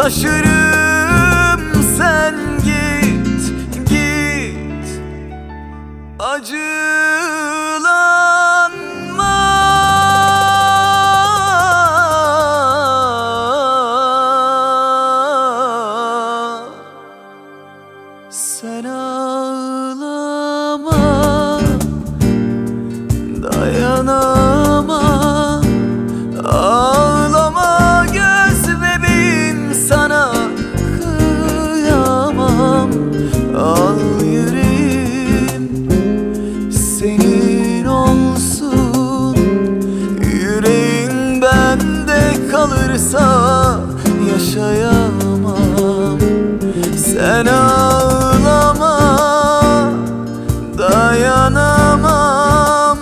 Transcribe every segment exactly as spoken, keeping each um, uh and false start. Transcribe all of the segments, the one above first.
taşırım. Sen git, git, acılanma. Sen ağlama, dayanamam. Ağlama göz bebeğim, sana kıyamam. Al yüreğim senin olsun. Yüreğin bende kalırsa yaşayamam. Sen ağlama, dayanamam.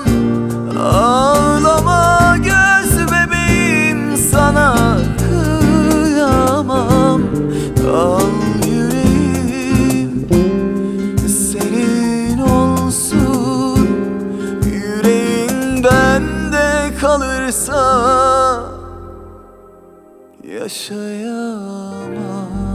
Ağlama göz bebeğim, sana kıyamam. Al yüreğim senin olsun. Yüreğin bende kalırsa yaşayamam.